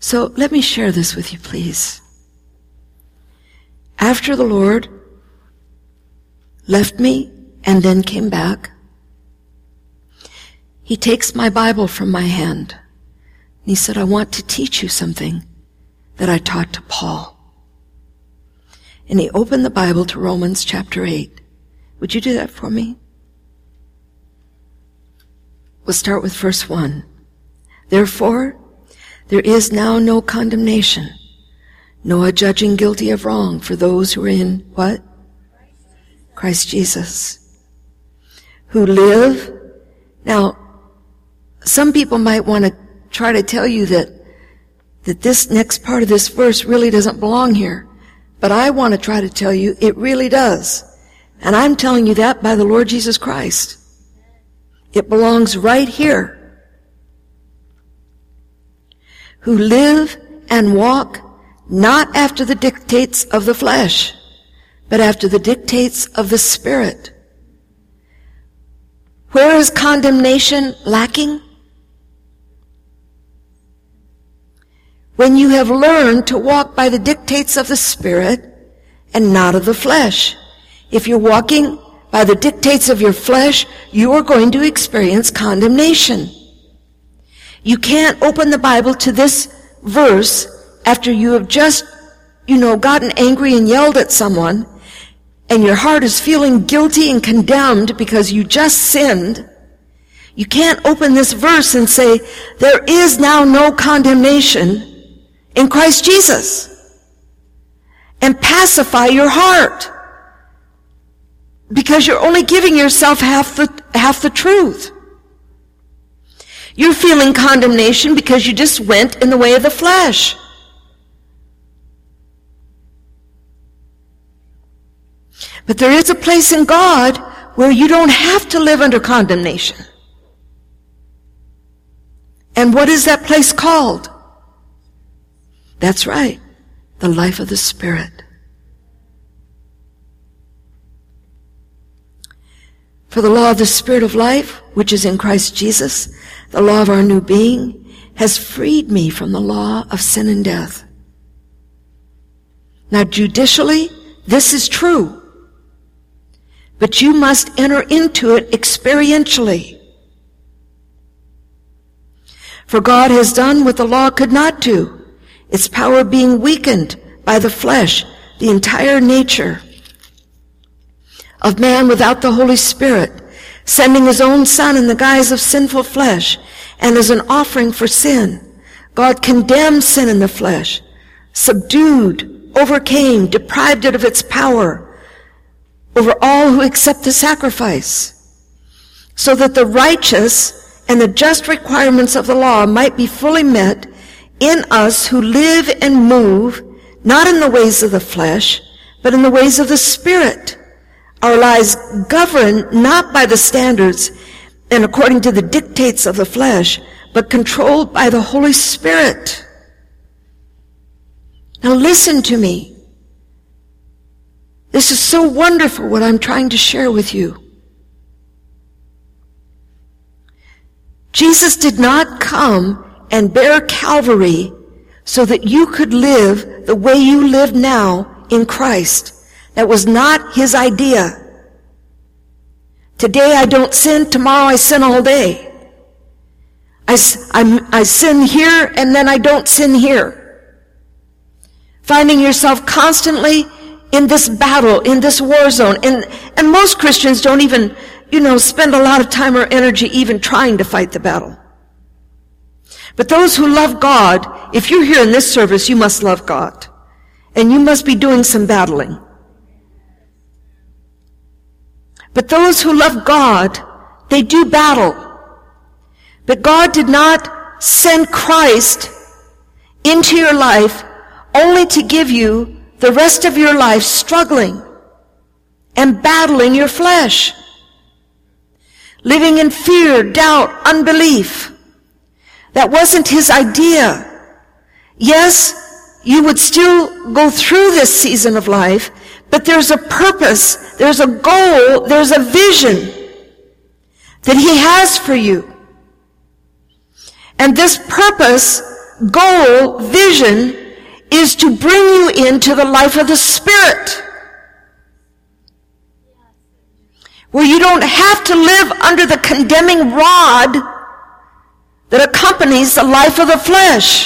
So let me share this with you, please. After the Lord left me and then came back, he takes my Bible from my hand. And he said, I want to teach you something that I taught to Paul. And he opened the Bible to Romans chapter 8. Would you do that for me? We'll start with verse 1. Therefore, there is now no condemnation, no adjudging guilty of wrong for those who are in what? Christ Jesus. Who live. Now, some people might want to try to tell you that this next part of this verse really doesn't belong here. But I want to try to tell you it really does. And I'm telling you that by the Lord Jesus Christ. It belongs right here. Who live and walk not after the dictates of the flesh, but after the dictates of the Spirit. Where is condemnation lacking? When you have learned to walk by the dictates of the Spirit and not of the flesh. If you're walking by the dictates of your flesh, you are going to experience condemnation. You can't open the Bible to this verse after you have just, gotten angry and yelled at someone, and your heart is feeling guilty and condemned because you just sinned. You can't open this verse and say, there is now no condemnation in Christ Jesus, and pacify your heart, because you're only giving yourself half the truth. You're feeling condemnation because you just went in the way of the flesh. But there is a place in God where you don't have to live under condemnation. And what is that place called? That's right, the life of the Spirit. For the law of the Spirit of life, which is in Christ Jesus, the law of our new being, has freed me from the law of sin and death. Now, judicially, this is true. But you must enter into it experientially. For God has done what the law could not do, its power being weakened by the flesh, the entire nature of man without the Holy Spirit, sending his own Son in the guise of sinful flesh and as an offering for sin. God condemned sin in the flesh, subdued, overcame, deprived it of its power over all who accept the sacrifice, so that the righteous and the just requirements of the law might be fully met in us who live and move, not in the ways of the flesh, but in the ways of the Spirit. Our lives governed not by the standards and according to the dictates of the flesh, but controlled by the Holy Spirit. Now listen to me. This is so wonderful what I'm trying to share with you. Jesus did not come and bear Calvary so that you could live the way you live now in Christ. That was not his idea. Today I don't sin, tomorrow I sin all day. I sin here and then I don't sin here. Finding yourself constantly in this battle, in this war zone. And most Christians don't even, spend a lot of time or energy even trying to fight the battle. But those who love God, if you're here in this service, you must love God. And you must be doing some battling. But those who love God, they do battle. But God did not send Christ into your life only to give you the rest of your life struggling and battling your flesh, living in fear, doubt, unbelief. That wasn't his idea. Yes, you would still go through this season of life, but there's a purpose, there's a goal, there's a vision that he has for you. And this purpose goal, vision, is to bring you into the life of the Spirit, where you don't have to live under the condemning rod that accompanies the life of the flesh,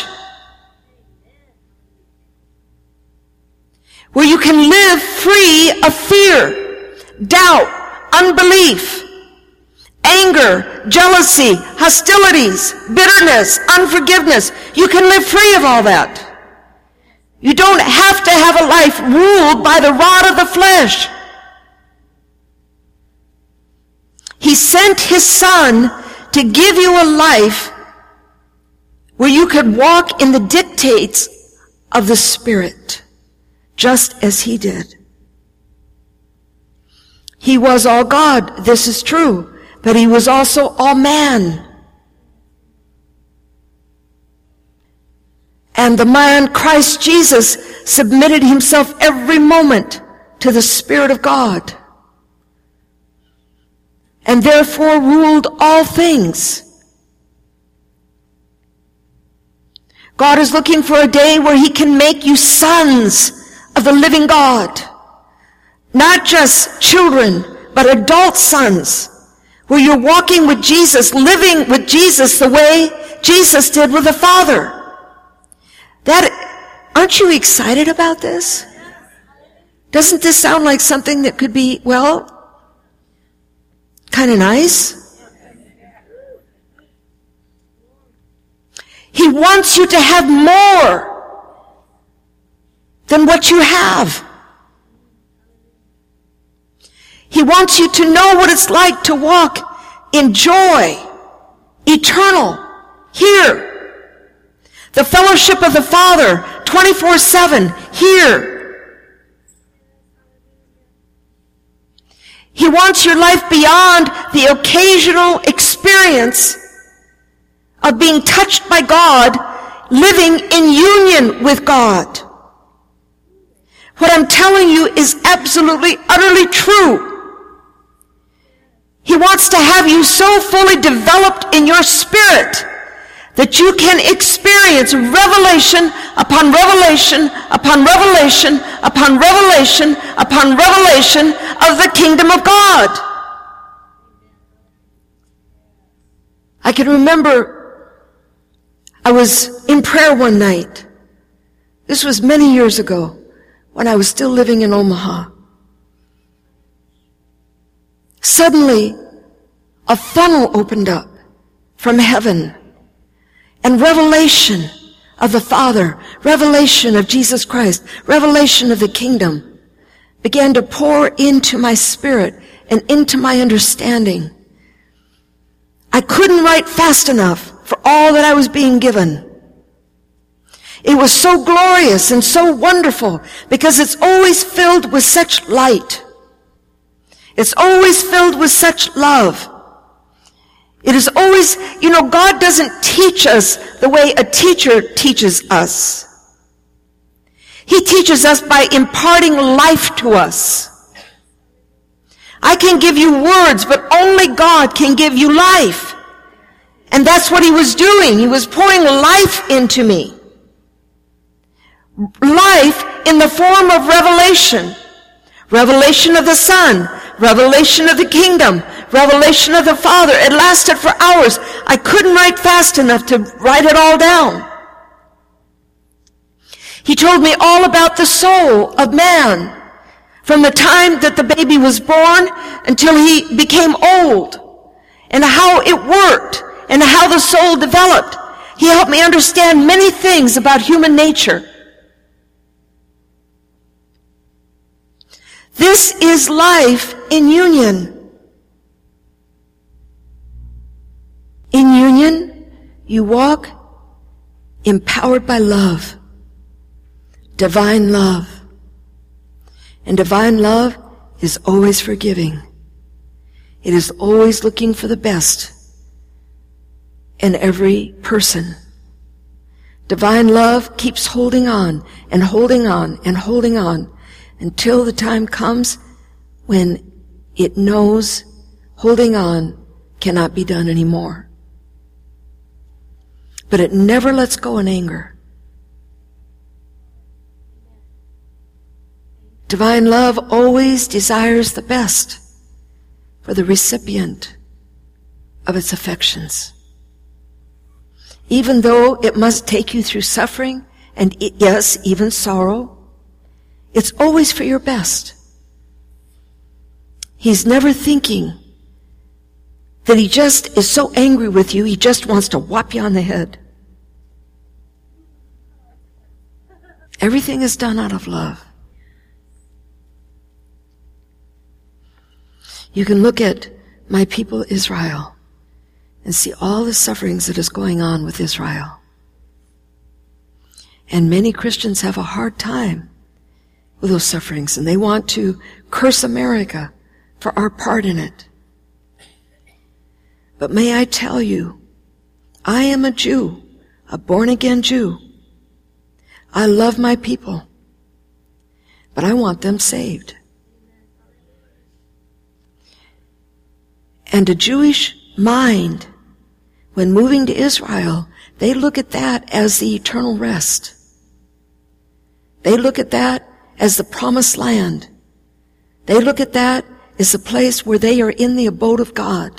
where you can live free of fear, doubt, unbelief, anger, jealousy, hostilities, bitterness, unforgiveness. You can live free of all that. You don't have to have a life ruled by the rod of the flesh. He sent his Son to give you a life where you could walk in the dictates of the Spirit, just as he did. He was all God, this is true, but he was also all man. And the man, Christ Jesus, submitted himself every moment to the Spirit of God, and therefore ruled all things. God is looking for a day where he can make you sons of the living God. Not just children, but adult sons, where you're walking with Jesus, living with Jesus the way Jesus did with the Father. Aren't you excited about this? Doesn't this sound like something that could be, well, kind of nice? He wants you to have more than what you have. He wants you to know what it's like to walk in joy, eternal, here. The fellowship of the Father, 24/7, here. He wants your life beyond the occasional experience of being touched by God, living in union with God. What I'm telling you is absolutely, utterly true. He wants to have you so fully developed in your spirit that you can experience revelation upon revelation upon revelation upon revelation upon revelation of the kingdom of God. I can remember I was in prayer one night. This was many years ago when I was still living in Omaha. Suddenly, a funnel opened up from heaven, and revelation of the Father, revelation of Jesus Christ, revelation of the kingdom began to pour into my spirit and into my understanding. I couldn't write fast enough for all that I was being given. It was so glorious and so wonderful because it's always filled with such light. It's always filled with such love. It is always, God doesn't teach us the way a teacher teaches us. He teaches us by imparting life to us. I can give you words, but only God can give you life. And that's what he was doing. He was pouring life into me. Life in the form of revelation. Revelation of the Son. Revelation of the kingdom. Revelation of the Father. It lasted for hours. I couldn't write fast enough to write it all down. He told me all about the soul of man, from the time that the baby was born until he became old, and how it worked, and how the soul developed. He helped me understand many things about human nature. This is life in union. In union, you walk empowered by love, divine love. And divine love is always forgiving. It is always looking for the best in every person. Divine love keeps holding on and holding on and holding on until the time comes when it knows holding on cannot be done anymore. But it never lets go in anger. Divine love always desires the best for the recipient of its affections. Even though it must take you through suffering and, yes, even sorrow, it's always for your best. He's never thinking that he just is so angry with you, he just wants to whop you on the head. Everything is done out of love. You can look at my people Israel and see all the sufferings that is going on with Israel. And many Christians have a hard time with those sufferings, and they want to curse America for our part in it. But may I tell you, I am a Jew, a born-again Jew. I love my people, but I want them saved. And a Jewish mind, when moving to Israel, they look at that as the eternal rest. They look at that as the promised land. They look at that as the place where they are in the abode of God.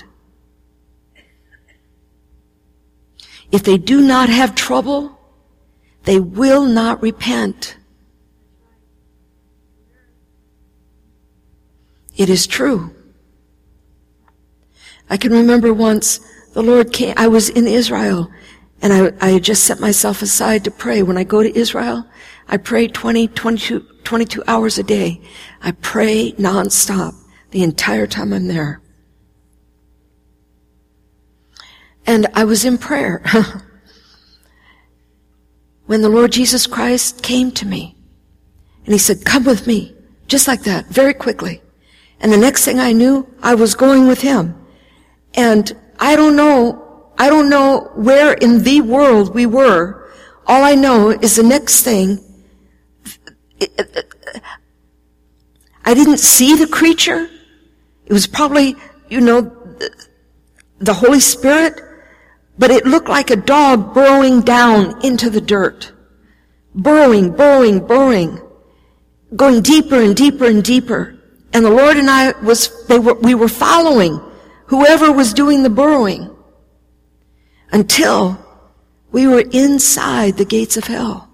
If they do not have trouble, they will not repent. It is true. I can remember once the Lord came, I was in Israel, and I had just set myself aside to pray. When I go to Israel, I pray 22 hours a day. I pray nonstop the entire time I'm there. And I was in prayer when the Lord Jesus Christ came to me. And he said, come with me. Just like that, very quickly. And the next thing I knew, I was going with him. And I don't know where in the world we were. All I know is the next thing, I didn't see the creature. It was probably, the Holy Spirit, but it looked like a dog burrowing down into the dirt. Burrowing, going deeper and deeper and deeper. And the Lord and I we were following whoever was doing the burrowing until we were inside the gates of hell.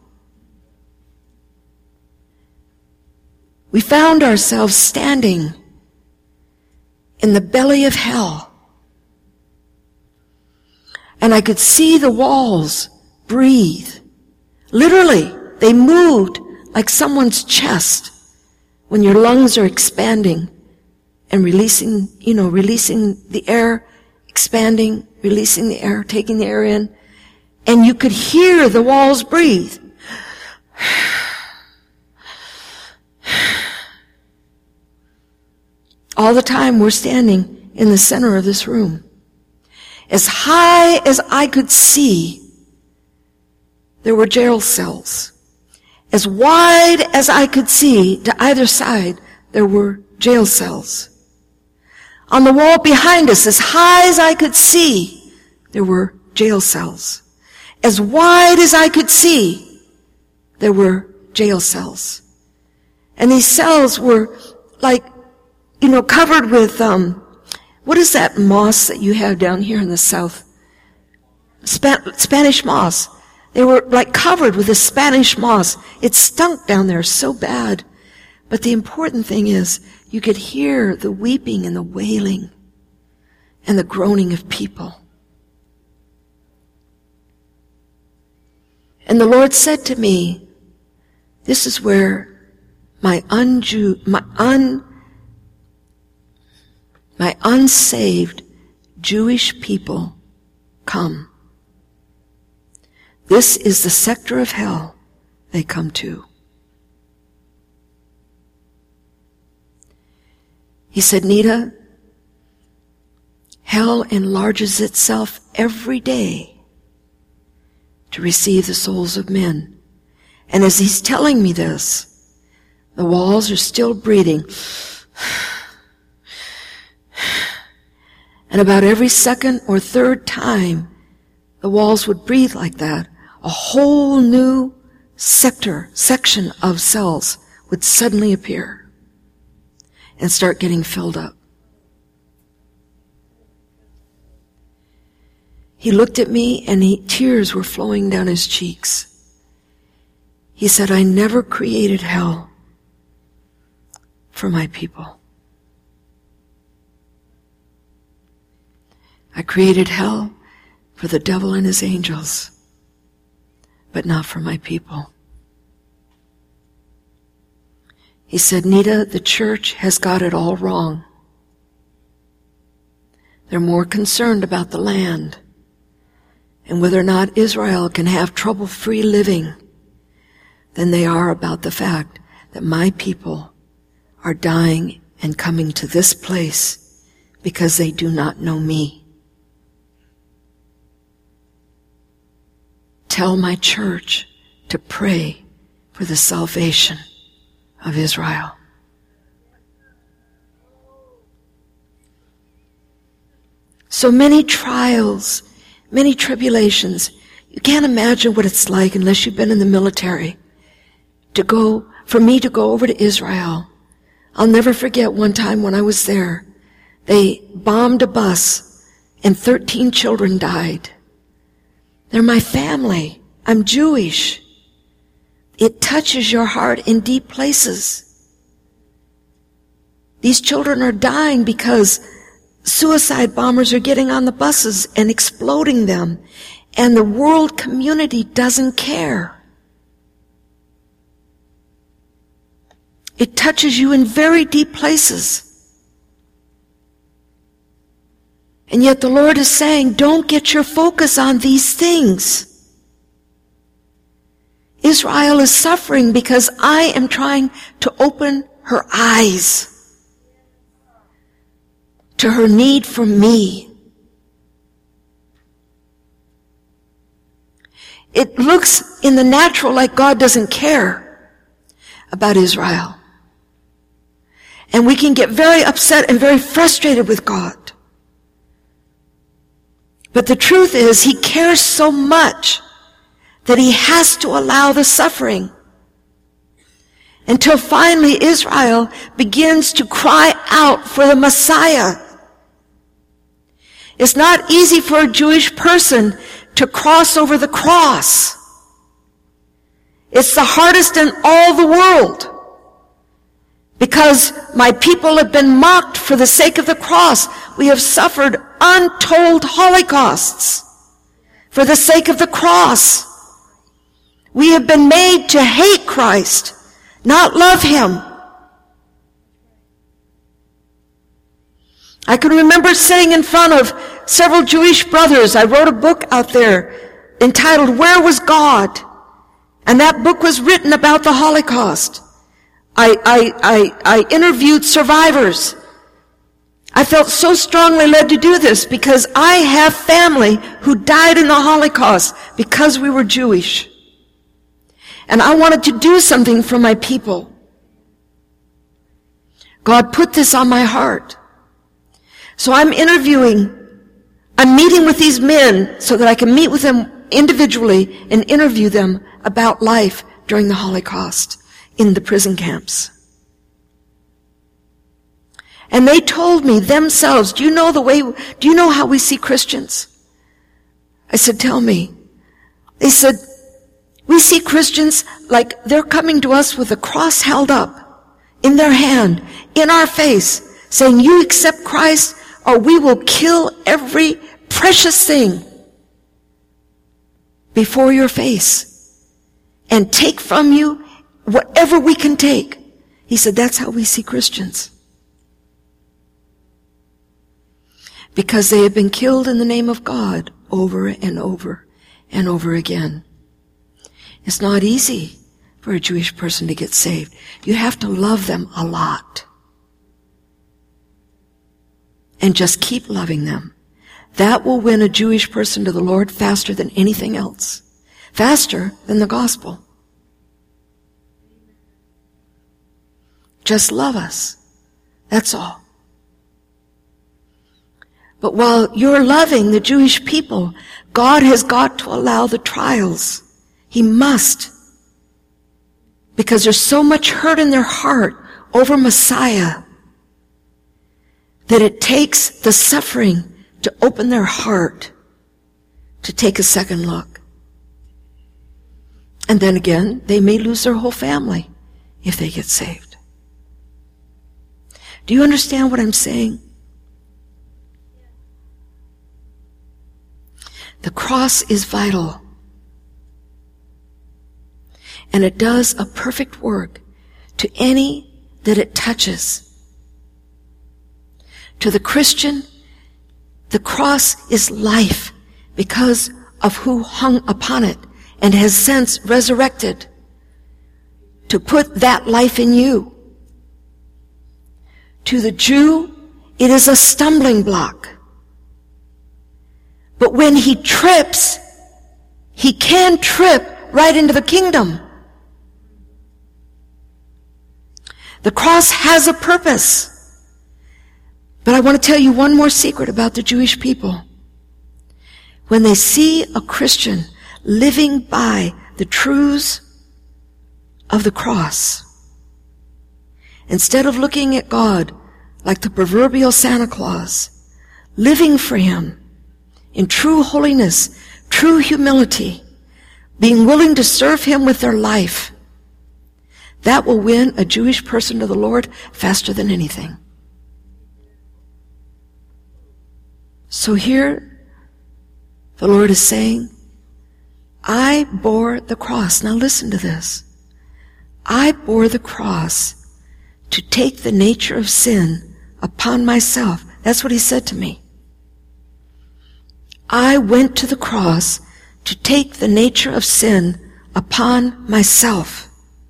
We found ourselves standing in the belly of hell. And I could see the walls breathe. Literally, they moved like someone's chest when your lungs are expanding and releasing the air, expanding, releasing the air, taking the air in. And you could hear the walls breathe. All the time we're standing in the center of this room. As high as I could see, there were jail cells. As wide as I could see to either side, there were jail cells. On the wall behind us, as high as I could see, there were jail cells. As wide as I could see, there were jail cells. And these cells were like, covered with, what is that moss that you have down here in the south? Spanish moss. They were like covered with this Spanish moss. It stunk down there so bad. But the important thing is, you could hear the weeping and the wailing and the groaning of people. And the Lord said to me, this is where my unsaved Jewish people come. This is the sector of hell they come to. He said, Nita, hell enlarges itself every day to receive the souls of men. And as he's telling me this, the walls are still breathing. And about every second or third time the walls would breathe like that, a whole new section of cells would suddenly appear and start getting filled up. He looked at me and tears were flowing down his cheeks. He said, I never created hell for my people. I created hell for the devil and his angels, but not for my people. He said, Nita, the church has got it all wrong. They're more concerned about the land and whether or not Israel can have trouble-free living than they are about the fact that my people are dying and coming to this place because they do not know me. Tell my church to pray for the salvation of Israel. So many trials, many tribulations. You can't imagine what it's like unless you've been in the military for me to go over to Israel. I'll never forget one time when I was there. They bombed a bus and 13 children died. They're my family. I'm Jewish. It touches your heart in deep places. These children are dying because suicide bombers are getting on the buses and exploding them, and the world community doesn't care. It touches you in very deep places. And yet the Lord is saying, don't get your focus on these things. Israel is suffering because I am trying to open her eyes to her need for me. It looks in the natural like God doesn't care about Israel. And we can get very upset and very frustrated with God. But the truth is, He cares so much that He has to allow the suffering until finally Israel begins to cry out for the Messiah. It's not easy for a Jewish person to cross over the cross. It's the hardest in all the world. Because my people have been mocked for the sake of the cross. We have suffered untold holocausts for the sake of the cross. We have been made to hate Christ, not love Him. I can remember sitting in front of several Jewish brothers. I wrote a book out there entitled, Where Was God? And that book was written about the Holocaust. I interviewed survivors. I felt so strongly led to do this because I have family who died in the Holocaust because we were Jewish. And I wanted to do something for my people. God put this on my heart. So I'm meeting with these men so that I can meet with them individually and interview them about life during the Holocaust in the prison camps. And they told me themselves, do you know how we see Christians? I said, tell me. They said, we see Christians like they're coming to us with a cross held up in their hand, in our face, saying, you accept Christ or we will kill every precious thing before your face and take from you whatever we can take. He said, that's how we see Christians. Because they have been killed in the name of God over and over and over again. It's not easy for a Jewish person to get saved. You have to love them a lot. And just keep loving them. That will win a Jewish person to the Lord faster than anything else. Faster than the gospel. Just love us. That's all. But while you're loving the Jewish people, God has got to allow the trials. He must. Because there's so much hurt in their heart over Messiah that it takes the suffering to open their heart to take a second look. And then again, they may lose their whole family if they get saved. Do you understand what I'm saying? The cross is vital. And it does a perfect work to any that it touches. To the Christian, the cross is life because of who hung upon it and has since resurrected to put that life in you. To the Jew, it is a stumbling block. But when he trips, he can trip right into the kingdom. The cross has a purpose. But I want to tell you one more secret about the Jewish people. When they see a Christian living by the truths of the cross, instead of looking at God like the proverbial Santa Claus, living for Him in true holiness, true humility, being willing to serve Him with their life, that will win a Jewish person to the Lord faster than anything. So here, the Lord is saying, I bore the cross. Now listen to this. I bore the cross to take the nature of sin upon myself. That's what He said to me. I went to the cross to take the nature of sin upon myself.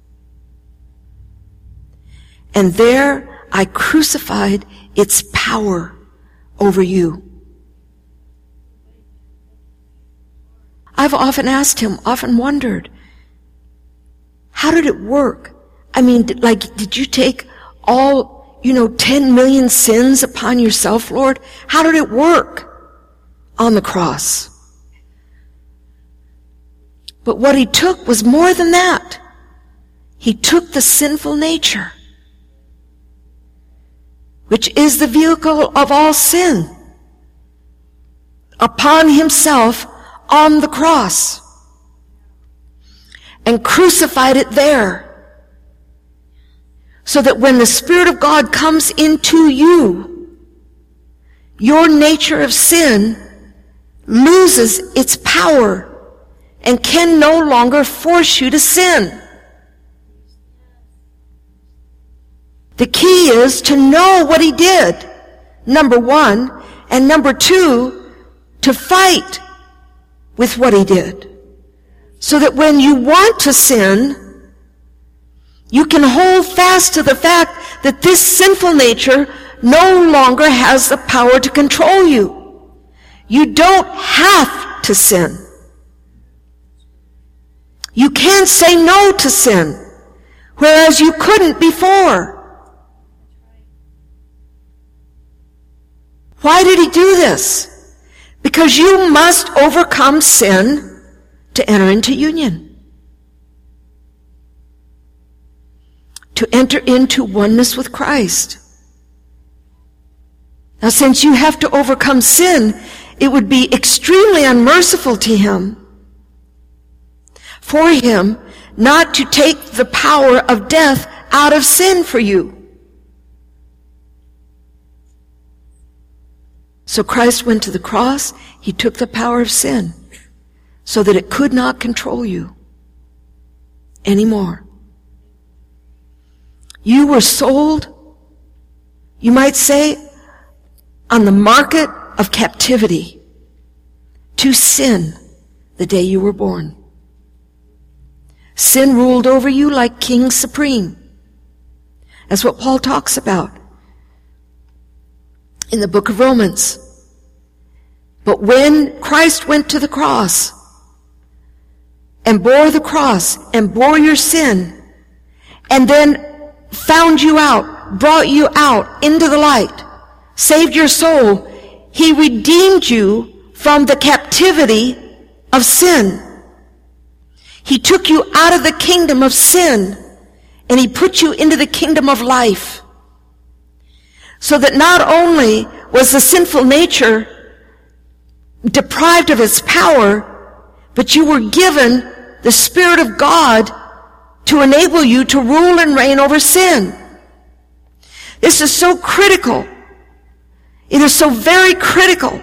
And there I crucified its power over you. I've often asked Him, often wondered, how did it work? I mean, did you take all, 10 million sins upon yourself, Lord? How did it work on the cross? But what He took was more than that. He took the sinful nature, which is the vehicle of all sin, upon Himself on the cross, and crucified it there, so that when the Spirit of God comes into you, your nature of sin loses its power and can no longer force you to sin. The key is to know what He did, number one, and number two, to fight with what He did. So that when you want to sin, you can hold fast to the fact that this sinful nature no longer has the power to control you. You don't have to sin. You can say no to sin, whereas you couldn't before. Why did He do this? Because you must overcome sin to enter into union. To enter into oneness with Christ. Now, since you have to overcome sin, it would be extremely unmerciful to Him, for Him not to take the power of death out of sin for you. So Christ went to the cross. He took the power of sin so that it could not control you anymore. You were sold, you might say, on the market of captivity to sin the day you were born. Sin ruled over you like king supreme. That's what Paul talks about in the book of Romans. But when Christ went to the cross and bore the cross and bore your sin and then found you out, brought you out into the light, saved your soul, He redeemed you from the captivity of sin. He took you out of the kingdom of sin and he put you into the kingdom of life. So that not only was the sinful nature deprived of its power, but you were given the Spirit of God to enable you to rule and reign over sin. This is so critical. It is so very critical.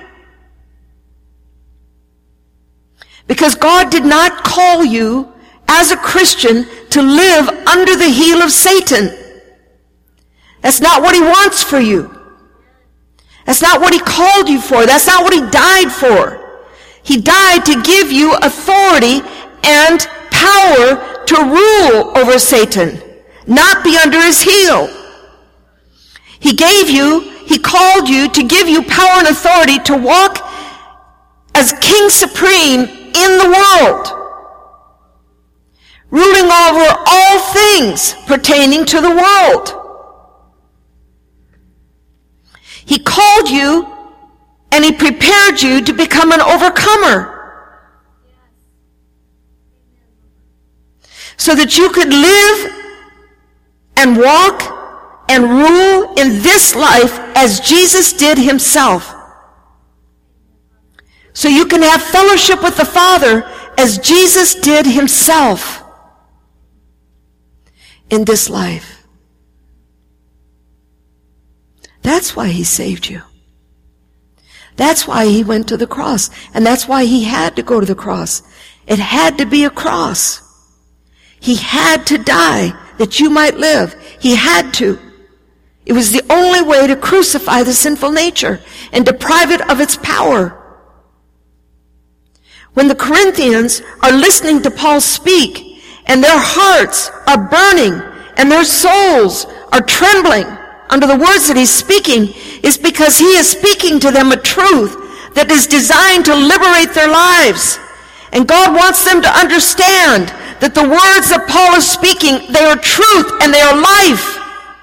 Because God did not call you as a Christian to live under the heel of Satan. That's not what he wants for you. That's not what he called you for. That's not what he died for. He died to give you authority and power to rule over Satan, not be under his heel. He called you to give you power and authority to walk as King Supreme in the world, ruling over all things pertaining to the world. He called you and he prepared you to become an overcomer so that you could live and walk and rule in this life as Jesus did himself. So you can have fellowship with the Father as Jesus did himself in this life. That's why he saved you. That's why he went to the cross. And that's why he had to go to the cross. It had to be a cross. He had to die that you might live. He had to. It was the only way to crucify the sinful nature and deprive it of its power. When the Corinthians are listening to Paul speak and their hearts are burning and their souls are trembling under the words that he's speaking, is because he is speaking to them a truth that is designed to liberate their lives. And God wants them to understand that the words that Paul is speaking, they are truth and they are life.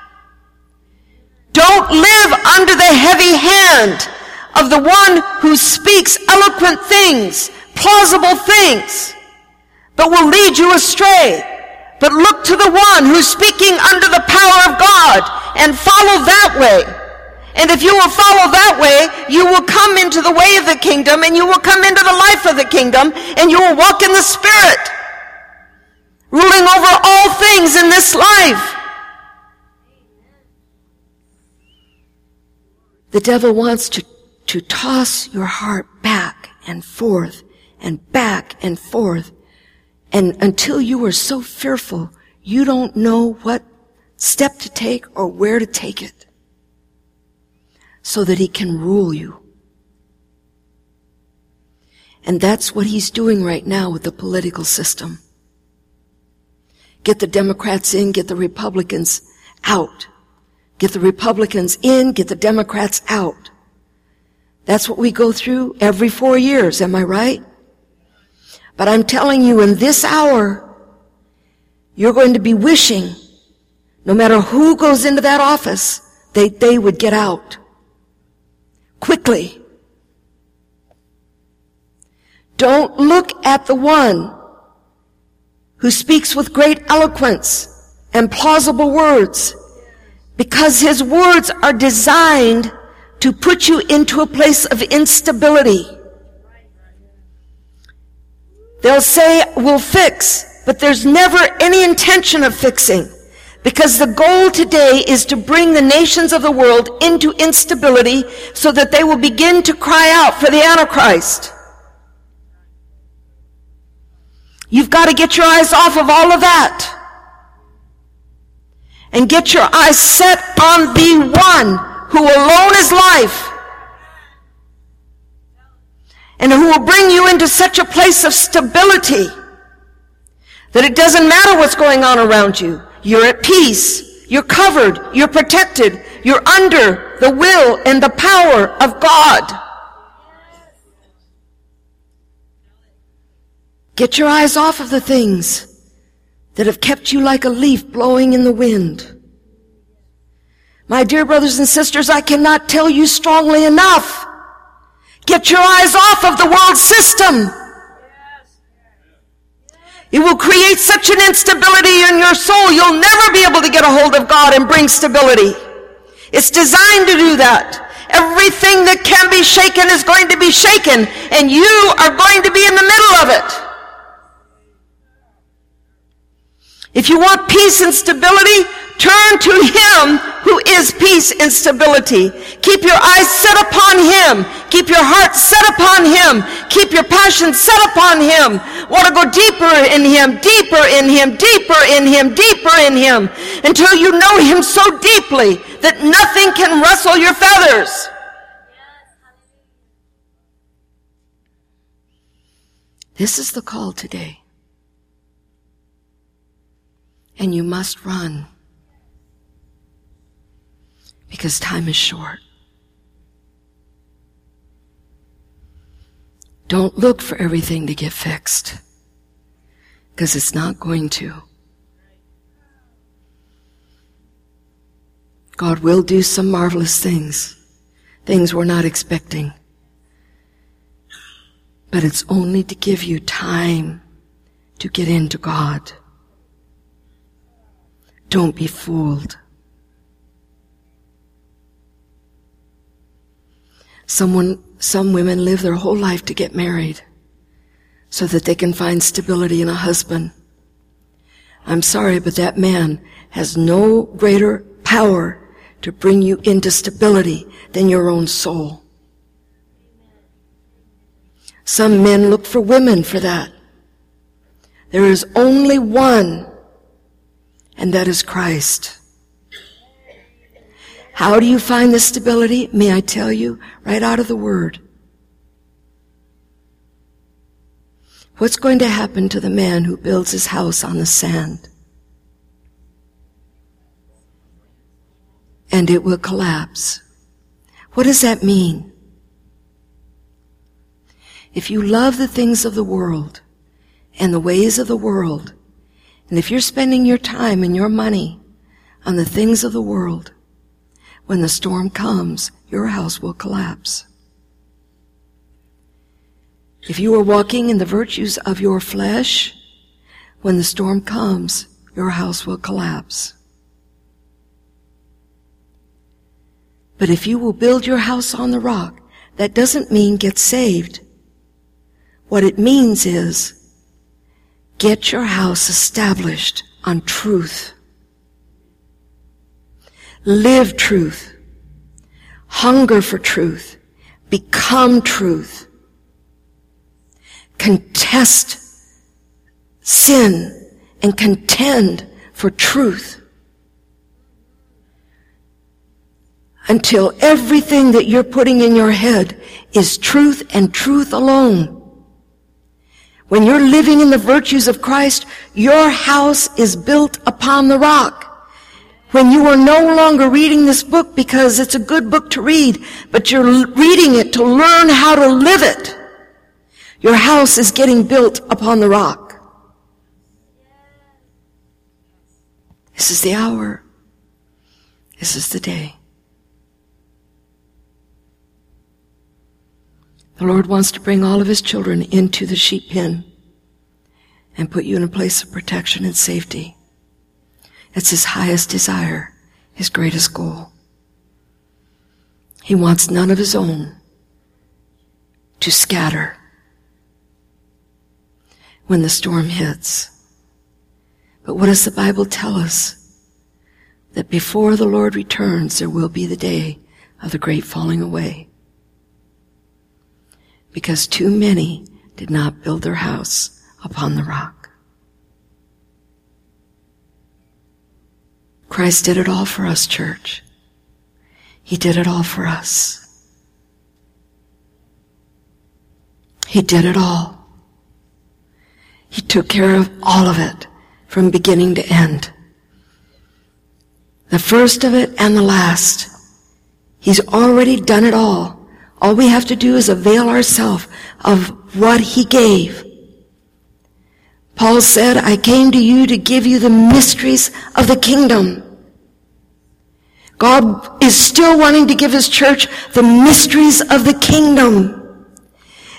Don't live under the heavy hand of the one who speaks eloquent things, plausible things, but will lead you astray. But look to the one who's speaking under the power of God and follow that way. And if you will follow that way, you will come into the way of the kingdom and you will come into the life of the kingdom and you will walk in the Spirit, ruling over all things in this life. The devil wants to toss your heart back and forth and back and forth. And until you are so fearful, you don't know what step to take or where to take it so that he can rule you. And that's what he's doing right now with the political system. Get the Democrats in, get the Republicans out. Get the Republicans in, get the Democrats out. That's what we go through every 4 years, am I right? But I'm telling you, in this hour, you're going to be wishing, no matter who goes into that office, they would get out. Quickly. Don't look at the one who speaks with great eloquence and plausible words, because his words are designed to put you into a place of instability. They'll say, we'll fix, but there's never any intention of fixing, because the goal today is to bring the nations of the world into instability so that they will begin to cry out for the Antichrist. You've got to get your eyes off of all of that and get your eyes set on the one who alone is life and who will bring you into such a place of stability that it doesn't matter what's going on around you. You're at peace. You're covered. You're protected. You're under the will and the power of God. Get your eyes off of the things that have kept you like a leaf blowing in the wind. My dear brothers and sisters, I cannot tell you strongly enough Get your eyes off of the world system. It will create such an instability in your soul, you'll never be able to get a hold of God and bring stability. It's designed to do that. Everything that can be shaken is going to be shaken, and you are going to be in the middle of it. If you want peace and stability, turn to Him who is peace and stability. Keep your eyes set upon Him. Keep your heart set upon Him. Keep your passion set upon Him. Want to go deeper in Him, deeper in Him, deeper in Him, deeper in Him, until you know Him so deeply that nothing can rustle your feathers. This is the call today. And you must run. Because time is short. Don't look for everything to get fixed. Because it's not going to. God will do some marvelous things. Things we're not expecting. But it's only to give you time to get into God. Don't be fooled. Some women live their whole life to get married so that they can find stability in a husband. I'm sorry, but that man has no greater power to bring you into stability than your own soul. Some men look for women for that. There is only one, and that is Christ. How do you find this stability? May I tell you, right out of the Word. What's going to happen to the man who builds his house on the sand? And it will collapse. What does that mean? If you love the things of the world and the ways of the world, and if you're spending your time and your money on the things of the world, when the storm comes, your house will collapse. If you are walking in the virtues of your flesh, when the storm comes, your house will collapse. But if you will build your house on the rock, that doesn't mean get saved. What it means is get your house established on truth. Live truth. Hunger for truth. Become truth. Contest sin and contend for truth. Until everything that you're putting in your head is truth and truth alone. When you're living in the virtues of Christ, your house is built upon the rock. When you are no longer reading this book because it's a good book to read, but you're reading it to learn how to live it, your house is getting built upon the rock. This is the hour. This is the day. The Lord wants to bring all of His children into the sheep pen and put you in a place of protection and safety. It's His highest desire, His greatest goal. He wants none of His own to scatter when the storm hits. But what does the Bible tell us? That before the Lord returns, there will be the day of the great falling away. Because too many did not build their house upon the rock. Christ did it all for us, church. He did it all for us. He did it all. He took care of all of it from beginning to end. The first of it and the last. He's already done it all. All we have to do is avail ourselves of what He gave. Paul said, I came to you to give you the mysteries of the kingdom. God is still wanting to give His church the mysteries of the kingdom.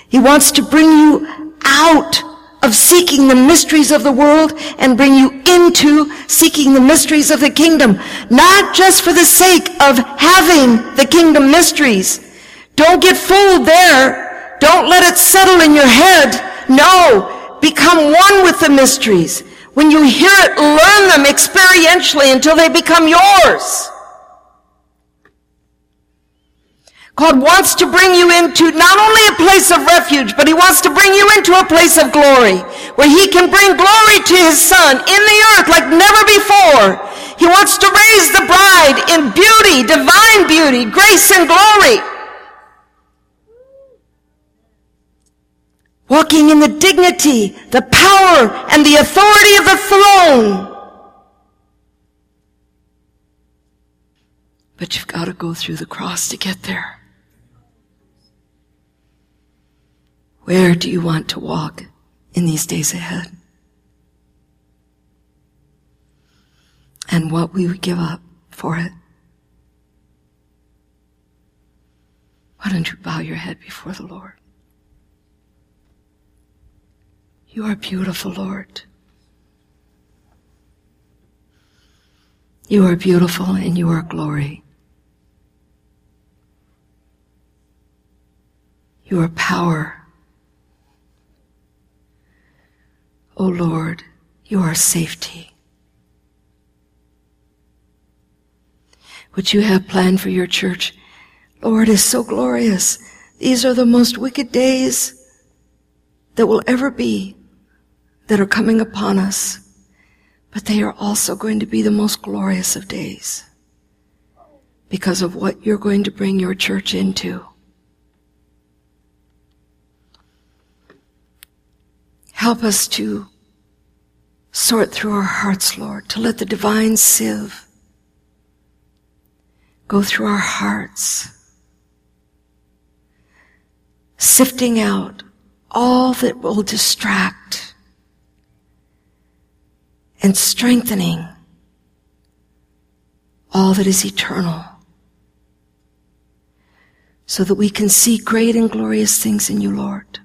He wants to bring you out of seeking the mysteries of the world and bring you into seeking the mysteries of the kingdom. Not just for the sake of having the kingdom mysteries. Don't get fooled there. Don't let it settle in your head. No, become one with the mysteries. When you hear it, learn them experientially until they become yours. God wants to bring you into not only a place of refuge, but he wants to bring you into a place of glory, where he can bring glory to his Son in the earth like never before. He wants to raise the bride in beauty, divine beauty, grace and glory. Walking in the dignity, the power, and the authority of the throne. But you've got to go through the cross to get there. Where do you want to walk in these days ahead? And what will you give up for it? Why don't you bow your head before the Lord? You are beautiful, Lord. You are beautiful and you are glory. You are power. O Lord, you are safety. What you have planned for your church, Lord, is so glorious. These are the most wicked days that will ever be that are coming upon us. But they are also going to be the most glorious of days because of what you're going to bring your church into. Help us to sort through our hearts, Lord, to let the divine sieve go through our hearts, sifting out all that will distract and strengthening all that is eternal, so that we can see great and glorious things in you, Lord.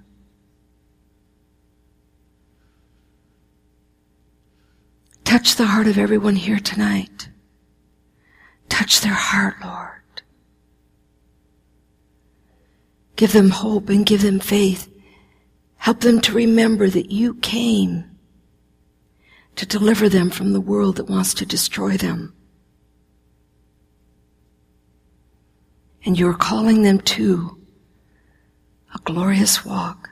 Touch the heart of everyone here tonight. Touch their heart, Lord. Give them hope and give them faith. Help them to remember that you came to deliver them from the world that wants to destroy them. And you're calling them to a glorious walk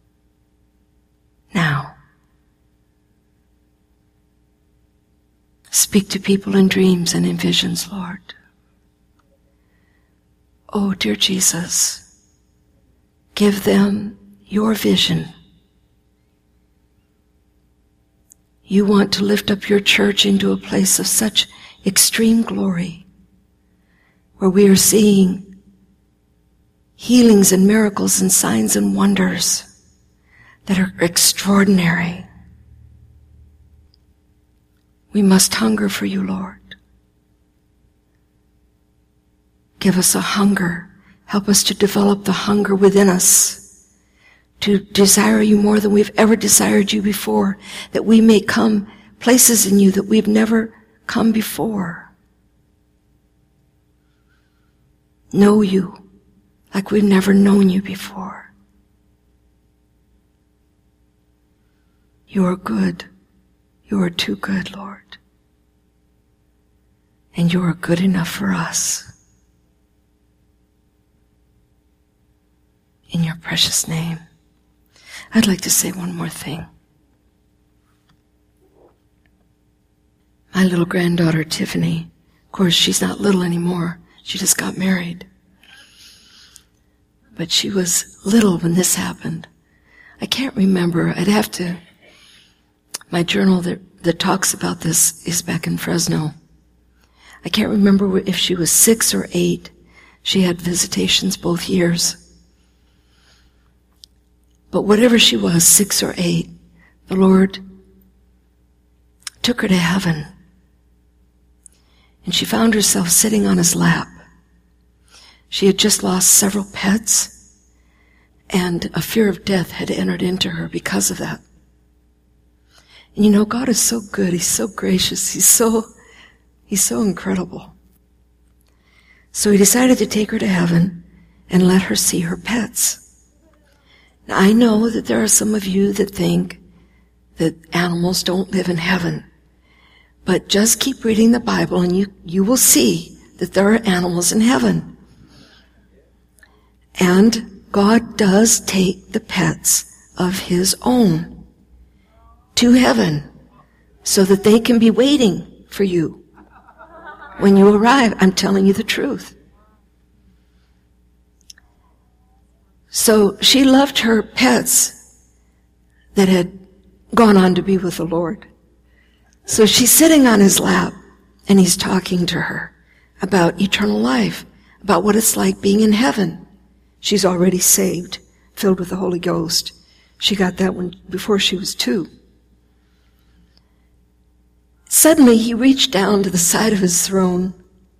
now. Speak to people in dreams and in visions, Lord. Oh, dear Jesus, give them your vision. You want to lift up your church into a place of such extreme glory, where we are seeing healings and miracles and signs and wonders that are extraordinary. We must hunger for you, Lord. Give us a hunger. Help us to develop the hunger within us to desire you more than we've ever desired you before, that we may come places in you that we've never come before. Know you like we've never known you before. You are good. You are too good, Lord. And you are good enough for us. In your precious name. I'd like to say one more thing. My little granddaughter, Tiffany, of course, she's not little anymore. She just got married. But she was little when this happened. I can't remember. I'd have to... My journal that talks about this is back in Fresno. I can't remember if she was 6 or 8. She had visitations both years. But whatever she was, 6 or 8, the Lord took her to heaven. And she found herself sitting on his lap. She had just lost several pets. And a fear of death had entered into her because of that. And you know, God is so good. He's so gracious. He's so incredible. So he decided to take her to heaven and let her see her pets. Now, I know that there are some of you that think that animals don't live in heaven. But just keep reading the Bible and you will see that there are animals in heaven. And God does take the pets of his own to heaven so that they can be waiting for you when you arrive. I'm telling you the truth. So she loved her pets that had gone on to be with the Lord. So she's sitting on his lap and he's talking to her about eternal life, about what it's like being in heaven. She's already saved, filled with the Holy Ghost. She got that one before she was 2. Suddenly he reached down to the side of his throne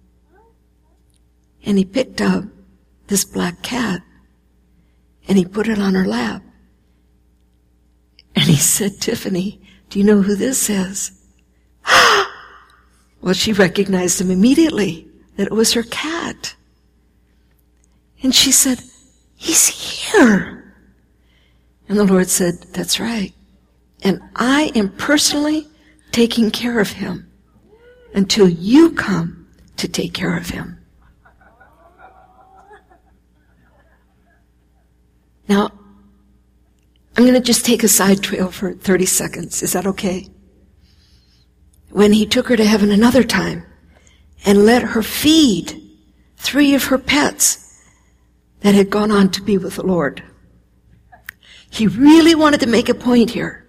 and he picked up this black cat and he put it on her lap. And he said, "Tiffany, do you know who this is?" Well, she recognized him immediately, that it was her cat. And she said, "He's here." And the Lord said, "That's right. And I am personally taking care of him until you come to take care of him." Now, I'm going to just take a side trail for 30 seconds. Is that okay? When he took her to heaven another time and let her feed 3 of her pets that had gone on to be with the Lord, he really wanted to make a point here.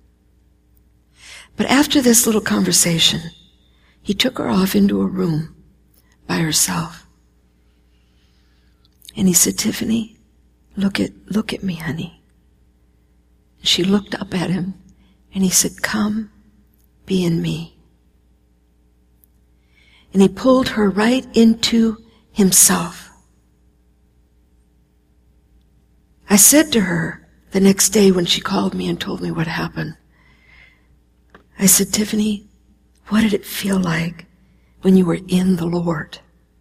But after this little conversation, he took her off into a room by herself. And he said, "Tiffany, look at me, honey." And she looked up at him and he said, "Come, be in me." And he pulled her right into himself. I said to her the next day when she called me and told me what happened, I said, "Tiffany, what did it feel like when you were in the Lord?"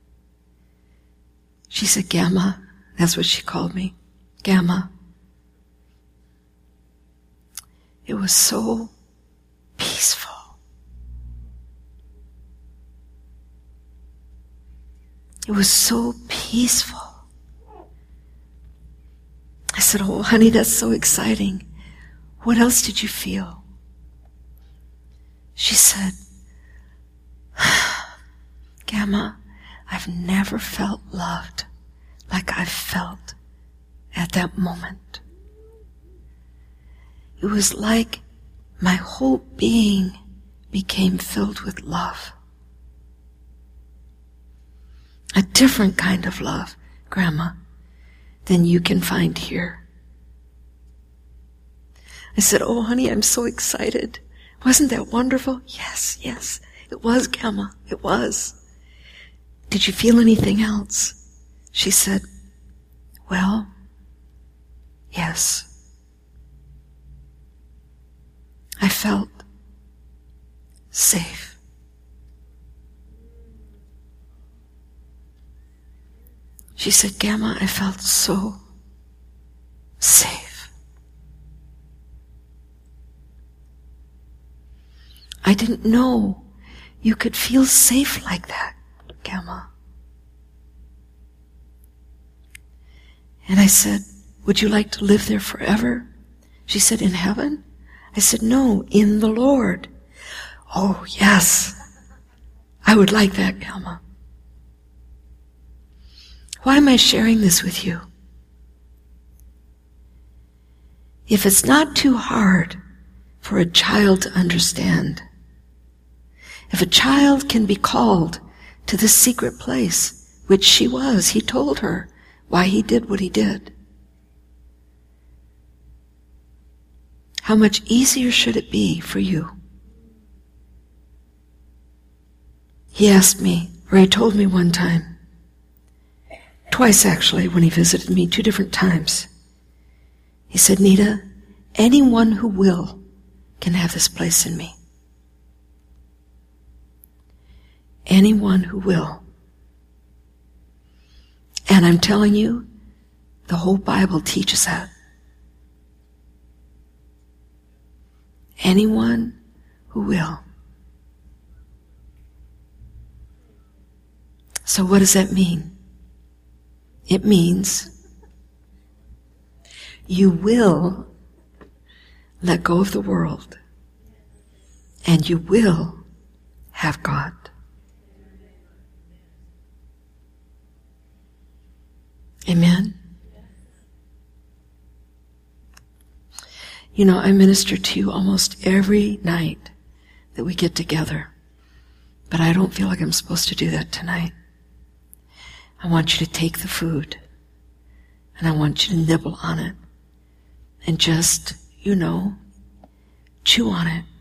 She said, "Gamma." That's what she called me. Gamma. It was so peaceful. It was so peaceful. I said, "Oh, honey, that's so exciting. What else did you feel?" She said, "Gamma, I've never felt loved like I felt at that moment. It was like my whole being became filled with love. A different kind of love, Grandma, than you can find here." I said, "Oh, honey, I'm so excited. Wasn't that wonderful?" Yes, it was, Gamma, it was." "Did you feel anything else?" She said, "Well, yes. I felt safe." She said, "Gamma, I felt so safe. I didn't know you could feel safe like that, Gamma." And I said, "Would you like to live there forever?" She said, "In heaven?" I said, "No, in the Lord." "Oh, yes. I would like that, Gamma." Why am I sharing this with you? If it's not too hard for a child to understand, if a child can be called to this secret place, which she was, he told her why he did what he did, how much easier should it be for you? He asked me, or he told me one time, twice actually, when he visited me, 2 different times. He said, Nita, anyone who will can have this place in me. Anyone who will. And I'm telling you, the whole Bible teaches that. Anyone who will. So what does that mean? It means you will let go of the world and you will have God. Amen? You know, I minister to you almost every night that we get together, but I don't feel like I'm supposed to do that tonight. I want you to take the food and I want you to nibble on it and just, chew on it.